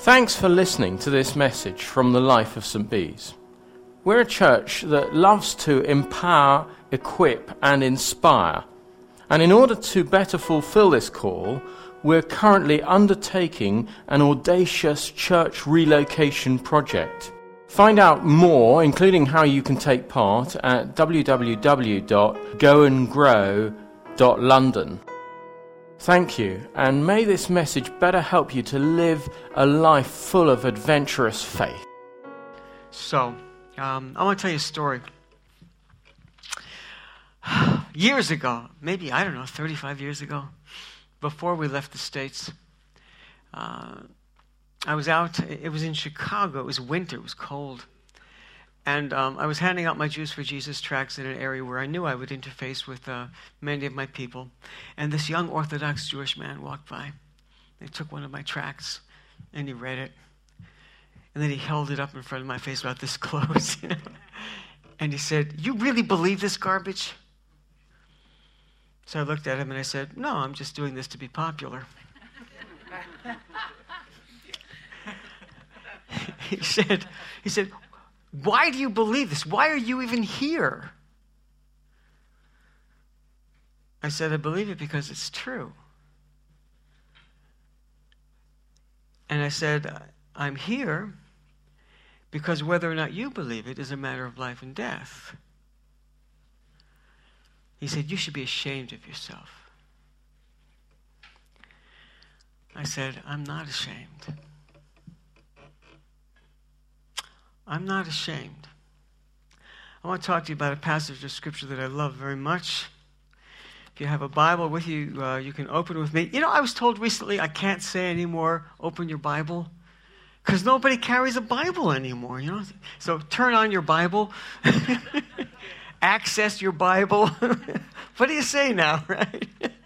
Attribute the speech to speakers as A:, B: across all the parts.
A: Thanks for listening to this message from the life of St. Bees. We're a church that loves to empower, equip and inspire. And in order to better fulfill this call, we're currently undertaking an audacious church relocation project. Find out more, including how you can take part, at www.goandgrow.london. Thank you, and may this message better help you to live a life full of adventurous faith.
B: So, I want to tell you a story. Years ago, maybe, 35 years ago, before we left the States, I was out, it was in Chicago, it was winter, it was cold, and I was handing out my Jews for Jesus tracts in an area where I knew I would interface with many of my people, and this young Orthodox Jewish man walked by. He took one of my tracts, and he read it, and then he held it up in front of my face about this close, and he said, "You really believe this garbage?" So I looked at him and I said, "No, I'm just doing this to be popular." He said, "Why do you believe this? Why are you even here?" I said, "I believe it because it's true." And I said, "I'm here because whether or not you believe it is a matter of life and death." He said, "You should be ashamed of yourself." I said, "I'm not ashamed. I'm not ashamed." I want to talk to you about a passage of Scripture that I love very much. If you have a Bible with you, you can open it with me. I was told recently I can't say anymore, "Open your Bible," because nobody carries a Bible anymore, So turn on your Bible. Access your Bible. What do you say now, right?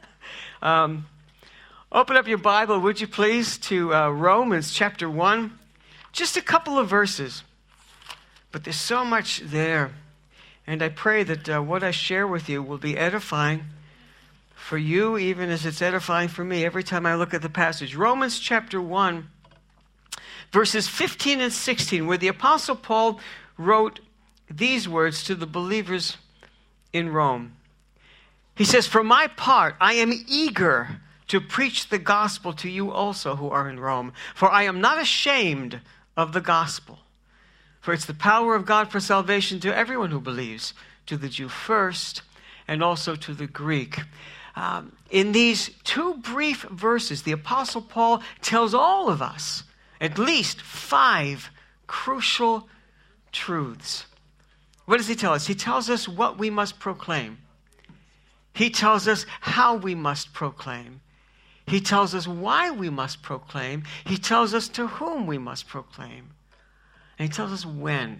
B: Open up your Bible, would you please, to Romans chapter 1. Just a couple of verses. But there's so much there. And I pray that what I share with you will be edifying for you, even as it's edifying for me every time I look at the passage. Romans chapter 1, verses 15 and 16, where the Apostle Paul wrote these words to the believers in Rome. He says, "For my part, I am eager to preach the gospel to you also who are in Rome. For I am not ashamed of the gospel. For it's the power of God for salvation to everyone who believes, to the Jew first, and also to the Greek." In these two brief verses, the Apostle Paul tells all of us at least 5 crucial truths. What does he tell us? He tells us what we must proclaim. He tells us how we must proclaim. He tells us why we must proclaim. He tells us to whom we must proclaim. And he tells us when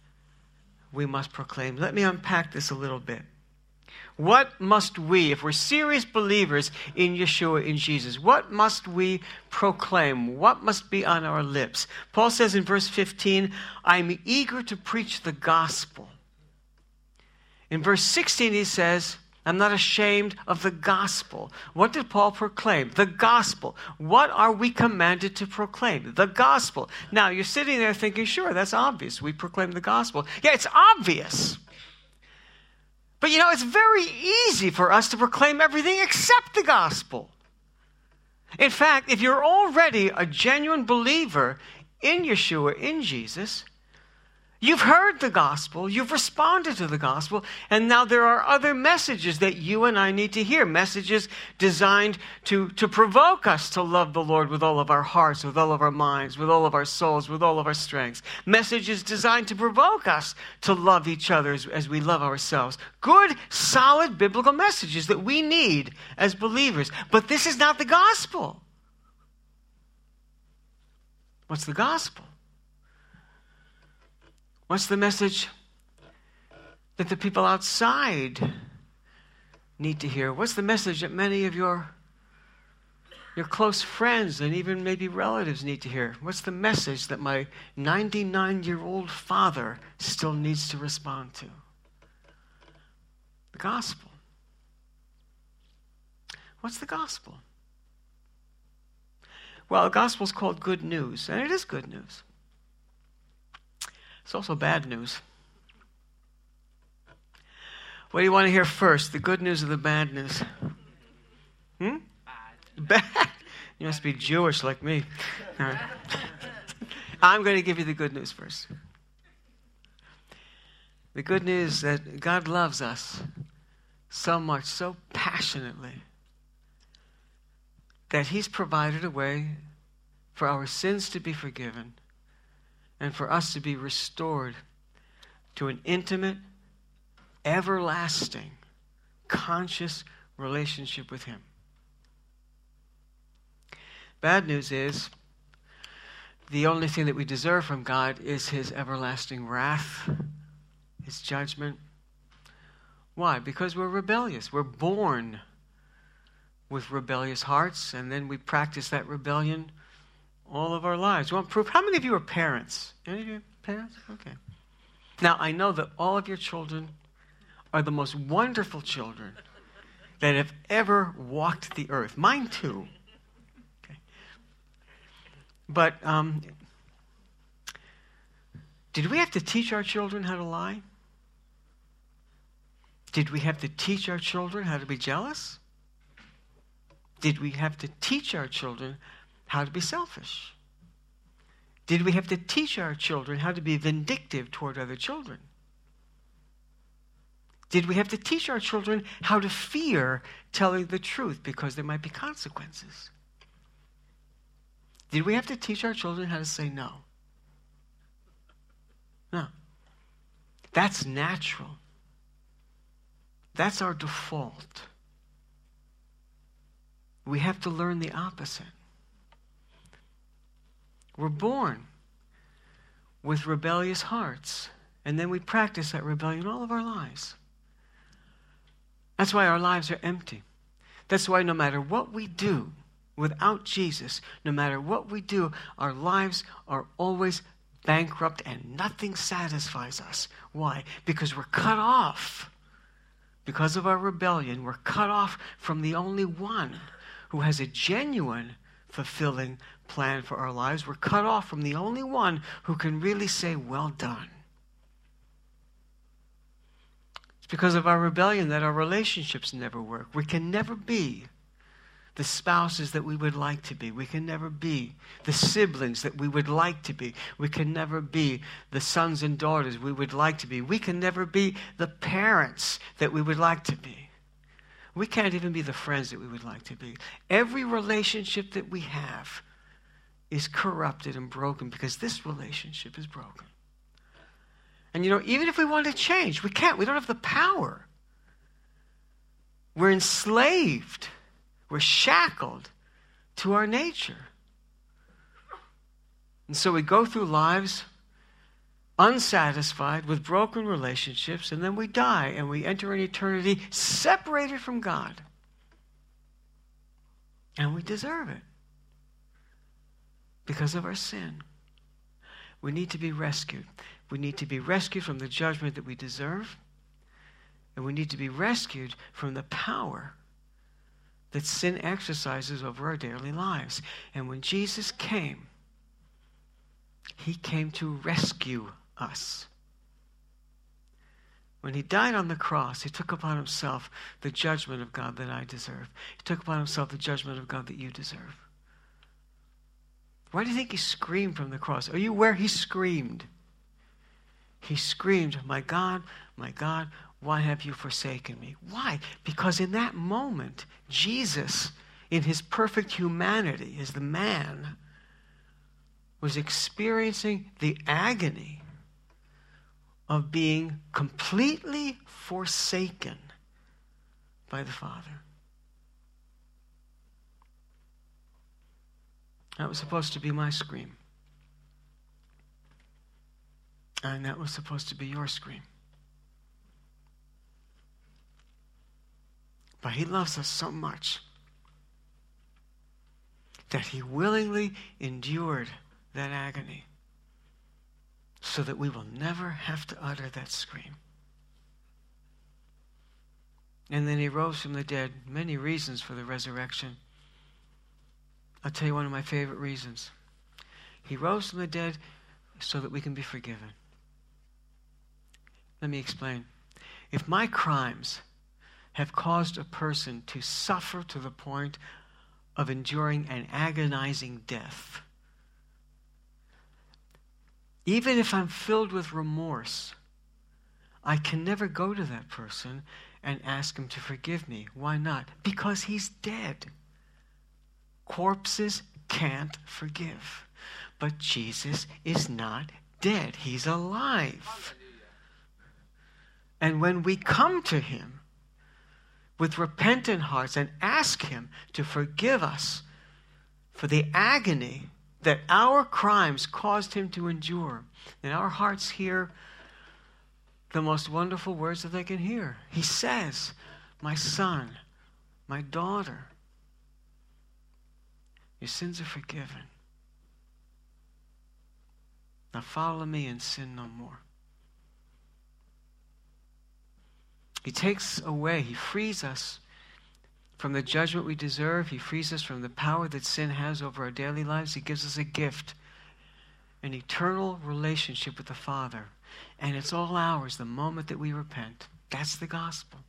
B: we must proclaim. Let me unpack this a little bit. What must we, if we're serious believers in Yeshua, in Jesus, what must we proclaim? What must be on our lips? Paul says in verse 15, "I'm eager to preach the gospel." In verse 16 he says, "I'm not ashamed of the gospel." What did Paul proclaim? The gospel. What are we commanded to proclaim? The gospel. Now, you're sitting there thinking, sure, that's obvious. We proclaim the gospel. Yeah, it's obvious. But it's very easy for us to proclaim everything except the gospel. In fact, if you're already a genuine believer in Yeshua, in Jesus, you've heard the gospel, you've responded to the gospel, and now there are other messages that you and I need to hear. Messages designed to provoke us to love the Lord with all of our hearts, with all of our minds, with all of our souls, with all of our strengths. Messages designed to provoke us to love each other as we love ourselves. Good, solid biblical messages that we need as believers. But this is not the gospel. What's the gospel? What's the message that the people outside need to hear? What's the message that many of your close friends and even maybe relatives need to hear? What's the message that my 99-year-old father still needs to respond to? The gospel. What's the gospel? Well, the gospel's called good news, and it is good news. It's also bad news. What do you want to hear first, the good news or the bad news? Bad. You must be Jewish like me. All right. I'm going to give you the good news first. The good news that God loves us so much, so passionately, that he's provided a way for our sins to be forgiven and for us to be restored to an intimate, everlasting, conscious relationship with him. Bad news is the only thing that we deserve from God is his everlasting wrath, his judgment. Why? Because we're rebellious. We're born with rebellious hearts, and then we practice that rebellion all of our lives. You want proof? How many of you are parents? Any of you parents? Okay. Now, I know that all of your children are the most wonderful children that have ever walked the earth. Mine too. Okay. But did we have to teach our children how to lie? Did we have to teach our children how to be jealous? Did we have to teach our children how to be selfish? Did we have to teach our children how to be vindictive toward other children? Did we have to teach our children how to fear telling the truth because there might be consequences? Did we have to teach our children how to say no? No. That's natural. That's our default. We have to learn the opposite. We're born with rebellious hearts, and then we practice that rebellion all of our lives. That's why our lives are empty. That's why no matter what we do without Jesus, no matter what we do, our lives are always bankrupt and nothing satisfies us. Why? Because we're cut off. Because of our rebellion, we're cut off from the only one who has a genuine, fulfilling plan for our lives. We're cut off from the only one who can really say, well done. It's because of our rebellion that our relationships never work. We can never be the spouses that we would like to be. We can never be the siblings that we would like to be. We can never be the sons and daughters we would like to be. We can never be the parents that we would like to be. We can't even be the friends that we would like to be. Every relationship that we have is corrupted and broken because this relationship is broken. And even if we want to change, we can't. We don't have the power. We're enslaved. We're shackled to our nature. And so we go through lives unsatisfied with broken relationships, and then we die and we enter an eternity separated from God. And we deserve it because of our sin. We need to be rescued. We need to be rescued from the judgment that we deserve, and we need to be rescued from the power that sin exercises over our daily lives. And when Jesus came, he came to rescue us. When he died on the cross, he took upon himself the judgment of God that I deserve. He took upon himself the judgment of God that you deserve. Why do you think he screamed from the cross? Are you aware he screamed? He screamed, my God, why have you forsaken me? Why? Because in that moment, Jesus, in his perfect humanity as the man, was experiencing the agony of being completely forsaken by the Father. That was supposed to be my scream. And that was supposed to be your scream. But he loves us so much that he willingly endured that agony so that we will never have to utter that scream. And then he rose from the dead. Many reasons for the resurrection. I'll tell you one of my favorite reasons. He rose from the dead so that we can be forgiven. Let me explain. If my crimes have caused a person to suffer to the point of enduring an agonizing death, even if I'm filled with remorse, I can never go to that person and ask him to forgive me. Why not? Because he's dead. Corpses can't forgive. But Jesus is not dead. He's alive. And when we come to him with repentant hearts and ask him to forgive us for the agony that our crimes caused him to endure, then our hearts hear the most wonderful words that they can hear. He says, "My son, my daughter, your sins are forgiven. Now follow me and sin no more." He takes away, he frees us from the judgment we deserve. He frees us from the power that sin has over our daily lives. He gives us a gift, an eternal relationship with the Father. And it's all ours the moment that we repent. That's the gospel.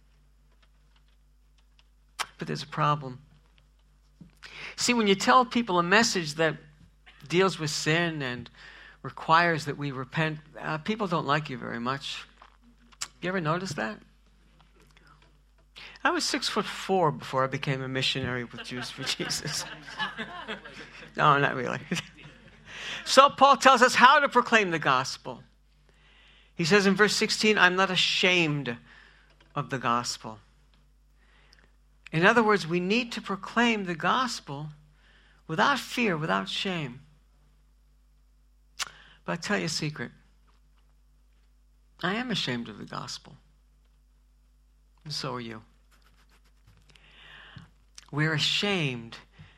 B: But there's a problem. See, when you tell people a message that deals with sin and requires that we repent, people don't like you very much. You ever notice that? I was 6'4" before I became a missionary with Jews for Jesus. No, not really. So Paul tells us how to proclaim the gospel. He says in verse 16, "I'm not ashamed of the gospel." In other words, we need to proclaim the gospel without fear, without shame. But I'll tell you a secret. I am ashamed of the gospel. And so are you. We're ashamed.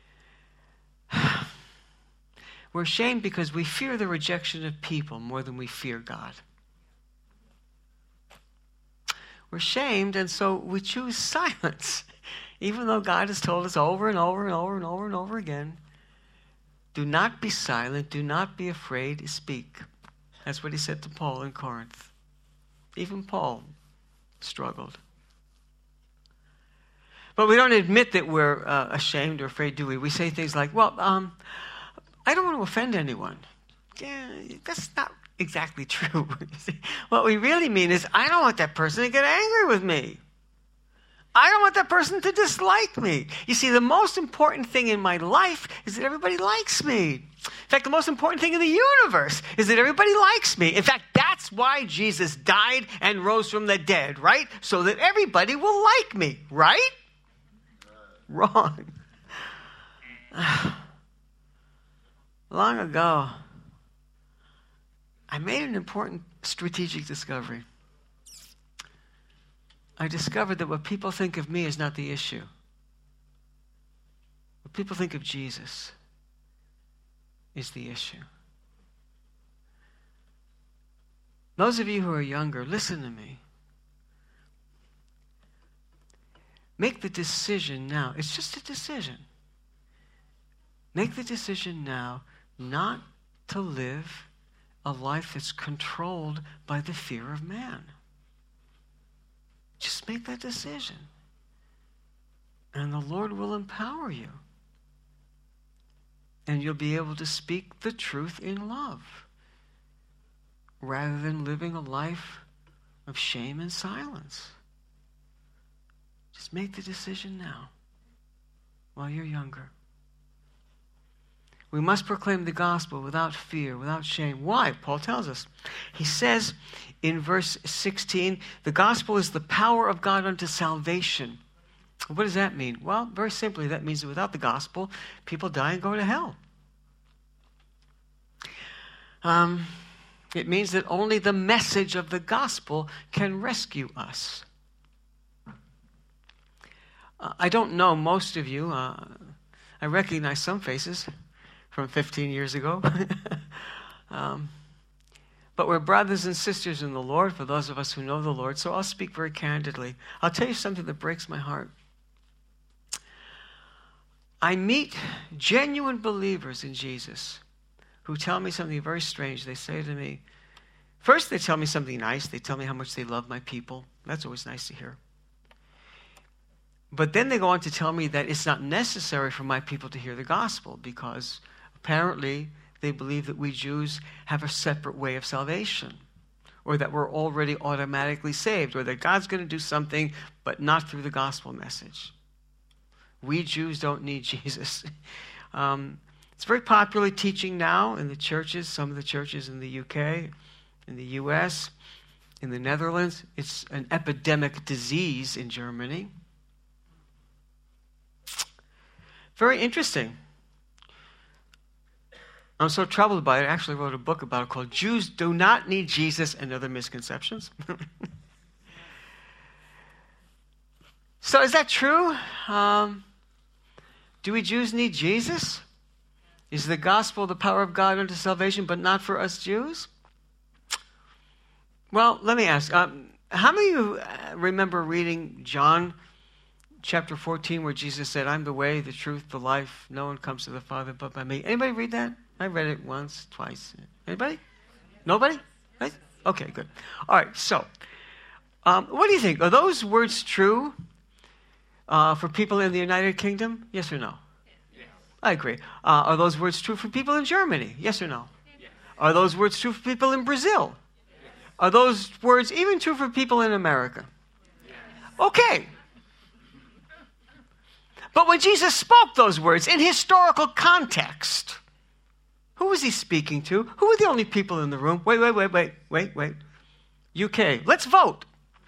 B: We're ashamed because we fear the rejection of people more than we fear God. We're ashamed, and so we choose silence, even though God has told us over and over and over and over and over again, do not be silent, do not be afraid to speak. That's what he said to Paul in Corinth. Even Paul struggled. But we don't admit that we're ashamed or afraid, do we? We say things like, well, I don't want to offend anyone. Yeah, that's not exactly true. What we really mean is, I don't want that person to get angry with me. I don't want that person to dislike me. You see, the most important thing in my life is that everybody likes me. In fact, the most important thing in the universe is that everybody likes me. In fact, that's why Jesus died and rose from the dead, right? So that everybody will like me, right? Wrong. Long ago, I made an important strategic discovery. I discovered that what people think of me is not the issue. What people think of Jesus is the issue. Those of you who are younger, listen to me. Make the decision now. It's just a decision. Make the decision now not to live a life that's controlled by the fear of man. Just make that decision. And the Lord will empower you. And you'll be able to speak the truth in love, rather than living a life of shame and silence. Just make the decision now, while you're younger. We must proclaim the gospel without fear, without shame. Why? Paul tells us. He says in verse 16, the gospel is the power of God unto salvation. What does that mean? Well, very simply, that means that without the gospel, people die and go to hell. It means that only the message of the gospel can rescue us. I don't know most of you. I recognize some faces from 15 years ago. But we're brothers and sisters in the Lord, for those of us who know the Lord, so I'll speak very candidly. I'll tell you something that breaks my heart. I meet genuine believers in Jesus who tell me something very strange. They say to me, first they tell me something nice. They tell me how much they love my people. That's always nice to hear. But then they go on to tell me that it's not necessary for my people to hear the gospel because apparently they believe that we Jews have a separate way of salvation, or that we're already automatically saved, or that God's going to do something, but not through the gospel message. We Jews don't need Jesus. It's very popular teaching now in the churches, some of the churches in the UK, in the US, in the Netherlands. It's an epidemic disease in Germany. Very interesting. I'm so troubled by it. I actually wrote a book about it called Jews Do Not Need Jesus and Other Misconceptions. So is that true? Do we Jews need Jesus? Is the gospel the power of God unto salvation, but not for us Jews? Well, let me ask. How many of you remember reading John chapter 14 where Jesus said, I'm the way, the truth, the life. No one comes to the Father but by me. Anybody read that? I read it once, twice. Anybody? Nobody? Right? Okay, good. All right, so what do you think? Are those words true for people in the United Kingdom? Yes or no? Yes. I agree. Are those words true for people in Germany? Yes or no? Yes. Are those words true for people in Brazil? Yes. Are those words even true for people in America? Yes. Okay. But when Jesus spoke those words in historical context, who was he speaking to? Who were the only people in the room? Wait. UK. Let's vote.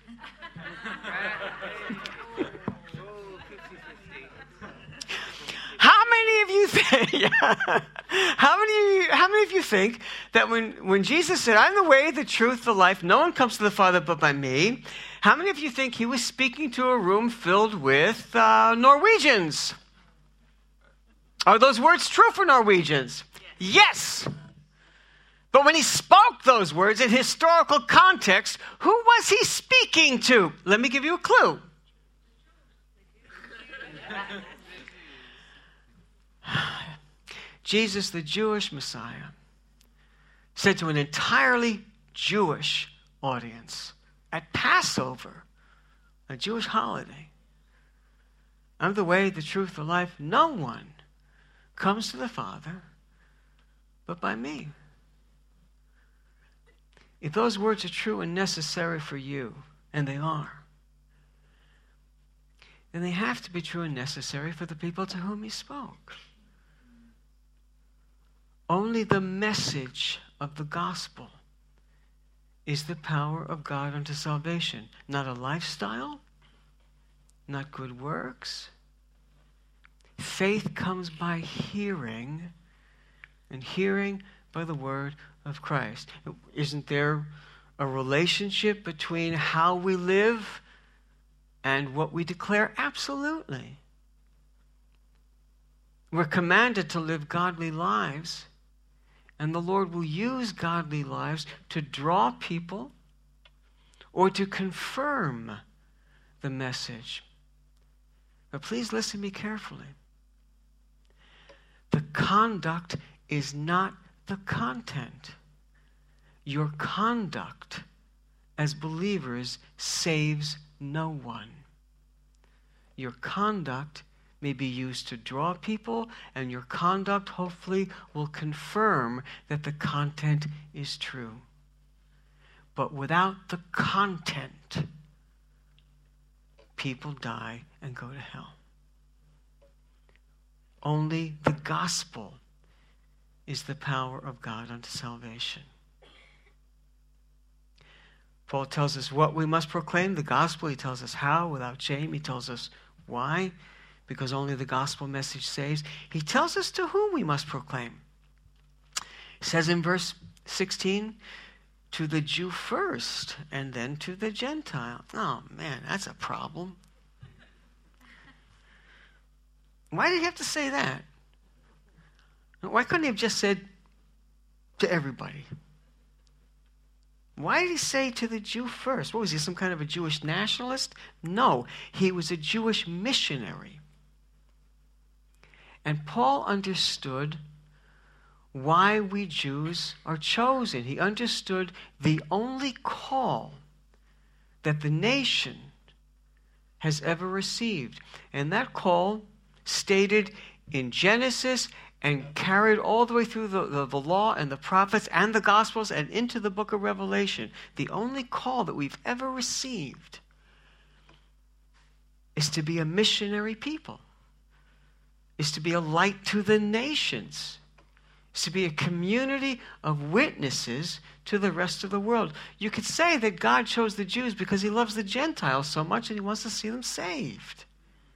B: How many of you think? How many of you think that when Jesus said, "I'm the way, the truth, the life. No one comes to the Father but by me"? How many of you think he was speaking to a room filled with Norwegians? Are those words true for Norwegians? Yes. But when he spoke those words in historical context, who was he speaking to? Let me give you a clue. Jesus, the Jewish Messiah, said to an entirely Jewish audience at Passover, a Jewish holiday, I'm the way, the truth, the life. No one comes to the Father but by me. If those words are true and necessary for you, and they are, then they have to be true and necessary for the people to whom he spoke. Only the message of the gospel is the power of God unto salvation. Not a lifestyle, not good works. Faith comes by hearing, and hearing by the word of Christ. Isn't there a relationship between how we live and what we declare? Absolutely. We're commanded to live godly lives, and the Lord will use godly lives to draw people or to confirm the message. But please listen to me carefully. The conduct is not the content. Your conduct as believers saves no one. Your conduct may be used to draw people, and your conduct hopefully will confirm that the content is true. But without the content, people die and go to hell. Only the gospel is the power of God unto salvation. Paul tells us what we must proclaim, the gospel. He tells us how, without shame. He tells us why, because only the gospel message saves. He tells us to whom we must proclaim. He says in verse 16, to the Jew first, and then to the Gentile. Oh, man, that's a problem. Why did he have to say that? Why couldn't he have just said to everybody? Why did he say to the Jew first? What was he, some kind of a Jewish nationalist? No, he was a Jewish missionary. And Paul understood why we Jews are chosen. He understood the only call that the nation has ever received. And that call, stated in Genesis and carried all the way through the law and the prophets and the Gospels and into the book of Revelation, the only call that we've ever received is to be a missionary people, is to be a light to the nations, is to be a community of witnesses to the rest of the world. You could say that God chose the Jews because he loves the Gentiles so much and he wants to see them saved.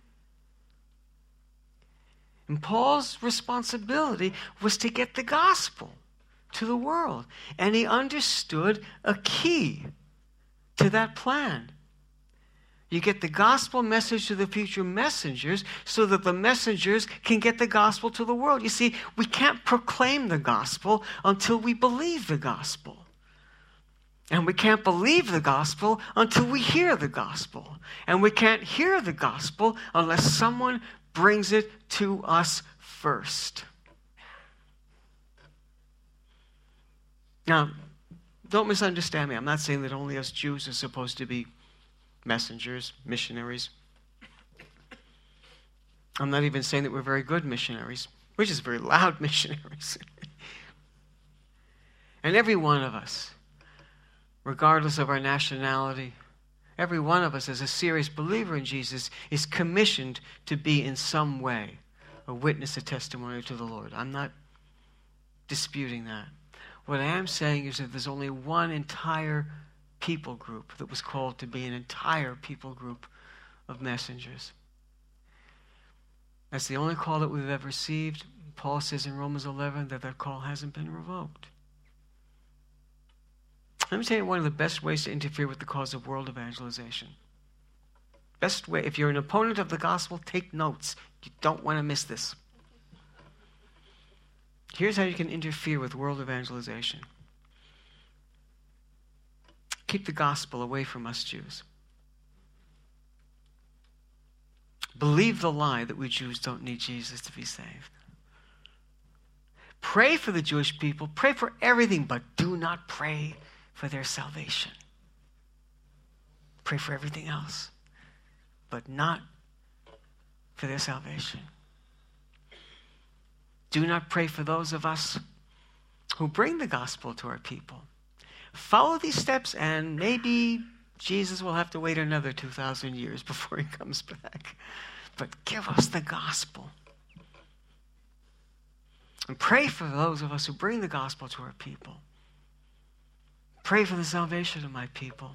B: And Paul's responsibility was to get the gospel to the world. And he understood a key to that plan. You get the gospel message to the future messengers so that the messengers can get the gospel to the world. You see, we can't proclaim the gospel until we believe the gospel. And we can't believe the gospel until we hear the gospel. And we can't hear the gospel unless someone brings it to us first. Now, don't misunderstand me. I'm not saying that only us Jews are supposed to be messengers, missionaries. I'm not even saying that we're very good missionaries. We're just very loud missionaries. And every one of us, regardless of our nationality, every one of us as a serious believer in Jesus is commissioned to be in some way a witness, a testimony to the Lord. I'm not disputing that. What I am saying is that there's only one entire people group that was called to be an entire people group of messengers. That's the only call that we've ever received. Paul says in Romans 11 that call hasn't been revoked. Let me tell you one of the best ways to interfere with the cause of world evangelization. Best way, if you're an opponent of the gospel, take notes. You don't want to miss this. Here's how you can interfere with world evangelization. Keep the gospel away from us Jews. Believe the lie that we Jews don't need Jesus to be saved. Pray for the Jewish people. Pray for everything, but do not pray for their salvation. Pray for everything else, but not for their salvation. Do not pray for those of us who bring the gospel to our people. Follow these steps, and maybe Jesus will have to wait another 2,000 years before he comes back. But give us the gospel. And pray for those of us who bring the gospel to our people. Pray for the salvation of my people.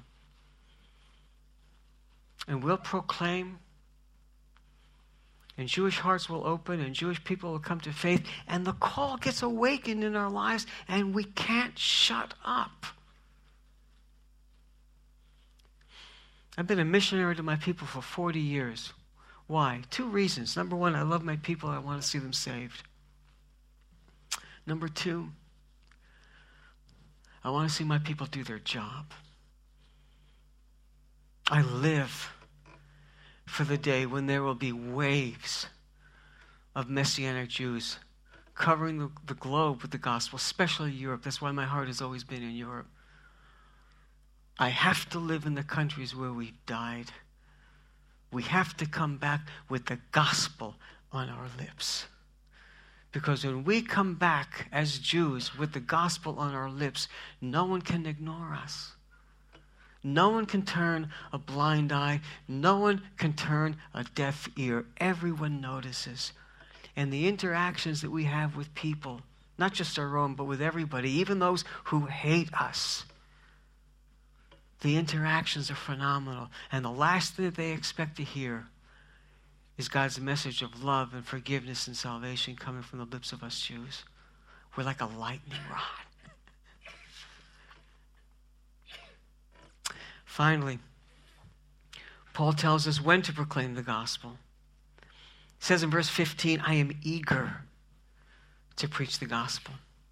B: And we'll proclaim, and Jewish hearts will open, and Jewish people will come to faith, and the call gets awakened in our lives, and we can't shut up. I've been a missionary to my people for 40 years. Why? 2 reasons. Number 1, I love my people. I want to see them saved. Number 2, I want to see my people do their job. I live for the day when there will be waves of Messianic Jews covering the globe with the gospel, especially Europe. That's why my heart has always been in Europe. I have to live in the countries where we've died. We have to come back with the gospel on our lips. Because when we come back as Jews with the gospel on our lips, no one can ignore us. No one can turn a blind eye. No one can turn a deaf ear. Everyone notices. And the interactions that we have with people, not just our own, but with everybody, even those who hate us, the interactions are phenomenal. And the last thing that they expect to hear is God's message of love and forgiveness and salvation coming from the lips of us Jews. We're like a lightning rod. Finally, Paul tells us when to proclaim the gospel. He says in verse 15, I am eager to preach the gospel.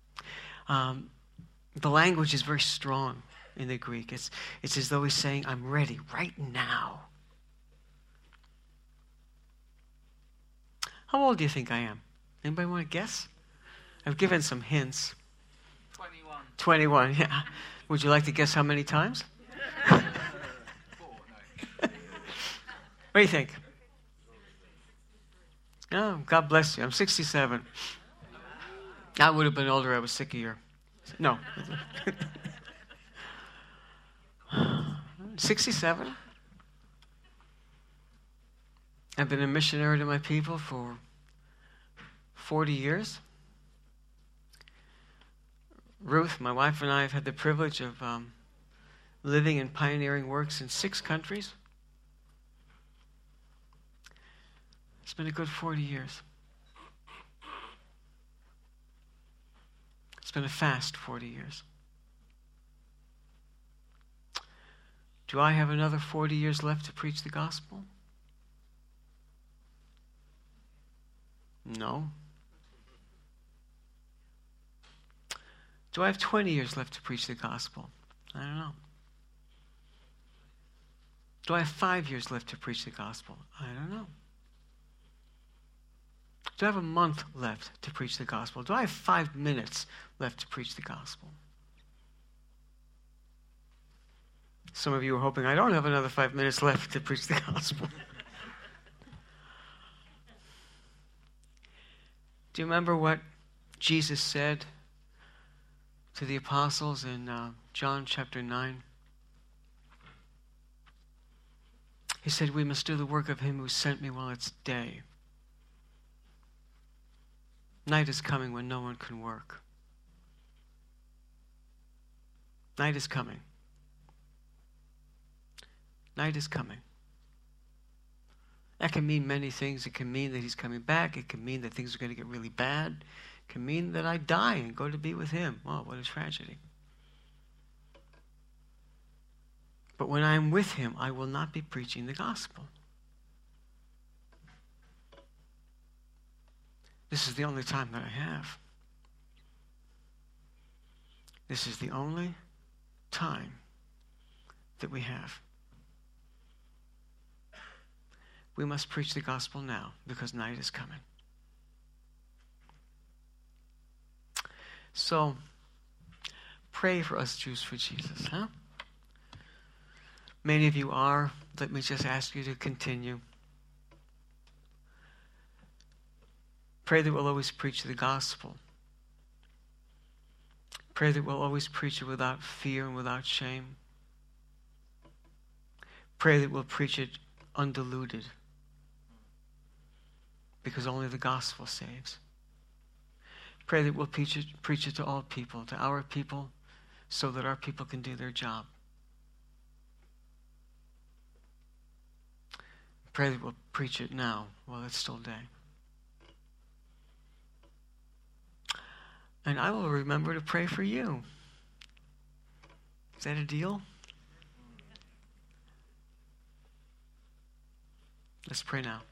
B: The language is very strong in the Greek. It's as though he's saying, I'm ready right now. How old do you think I am? Anybody want to guess? I've given some hints.
C: 21.
B: 21, yeah. Would you like to guess how many times?
C: 4, no.
B: What do you think? Oh, God bless you. I'm 67. I would have been older. I was sick a year. No. 67. I've been a missionary to my people for 40 years. Ruth, my wife, and I have had the privilege of living and pioneering works in 6 countries. It's been a good 40 years. It's been a fast 40 years. Do I have another 40 years left to preach the gospel? No. Do I have 20 years left to preach the gospel? I don't know. Do I have 5 years left to preach the gospel? I don't know. Do I have a month left to preach the gospel? Do I have 5 minutes left to preach the gospel? Some of you are hoping I don't have another 5 minutes left to preach the gospel. Do you remember what Jesus said to the apostles in John chapter 9? He said, we must do the work of him who sent me while it's day. Night is coming when no one can work. Night is coming. Night is coming. That can mean many things. It can mean that he's coming back. It can mean that things are going to get really bad. It can mean that I die and go to be with him. Oh, what a tragedy. But when I am with him, I will not be preaching the gospel. This is the only time that I have. This is the only time that we have. We must preach the gospel now because night is coming. So, pray for us Jews for Jesus, huh? Many of you are. Let me just ask you to continue. Pray that we'll always preach the gospel. Pray that we'll always preach it without fear and without shame. Pray that we'll preach it undiluted, because only the gospel saves. Pray that we'll preach it to all people, to our people, so that our people can do their job. Pray that we'll preach it now while it's still day. And I will remember to pray for you. Is that a deal? Let's pray now.